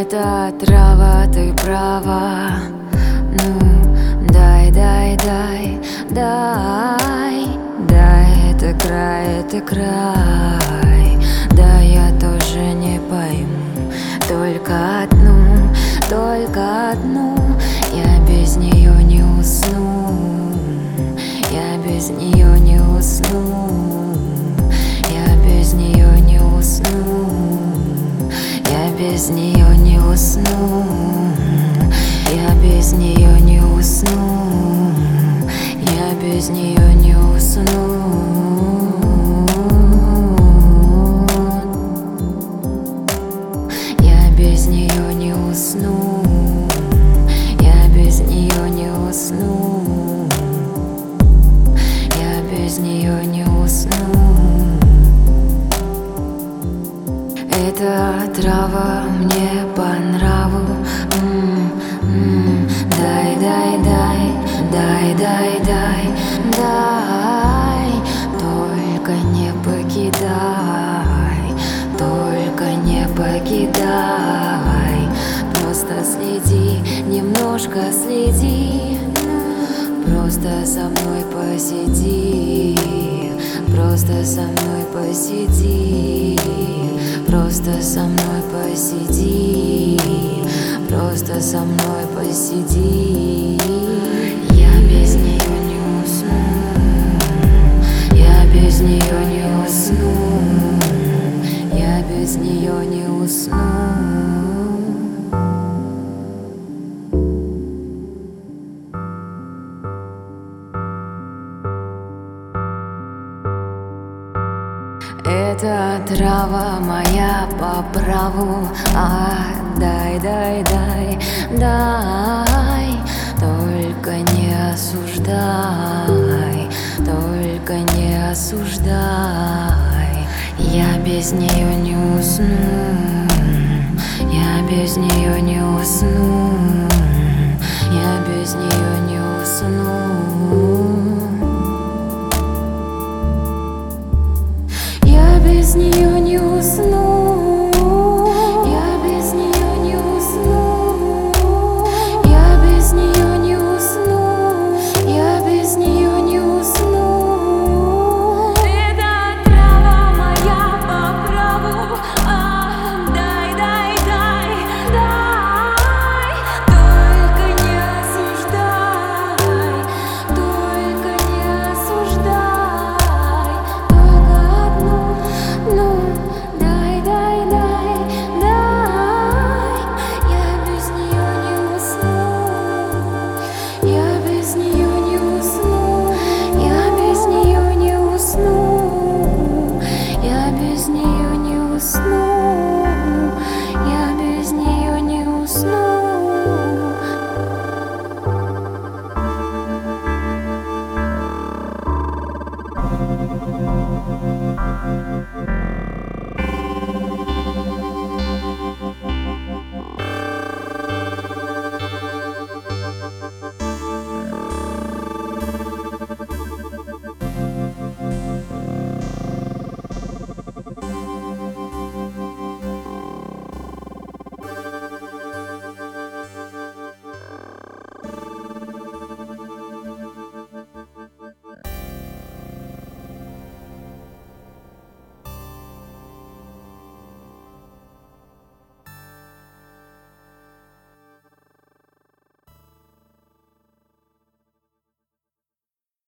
Это трава, ты права. Ну, дай, дай, дай, дай, дай, это край. Да, я тоже не пойму, только одну, я без нее не усну, я без нее не усну, я без нее не усну, я без нее не усну, я без нее не усну, я без нее не усну. Я без нее не усну, я без нее не усну, я без нее не усну. Эта трава мне по нраву. Дай, дай, дай, дай, дай, дай, дай, только не покидай, только не покидай. Просто следи, немножко следи, просто со мной посиди, просто со мной посиди, просто со мной посиди, просто со мной посиди. Я без нее не усну, я без нее не усну, я без нее не усну. Это трава моя по праву. Дай, дай, дай, дай, только не осуждай, только не осуждай. Я без нее не усну, я без нее не усну, я без нее не усну.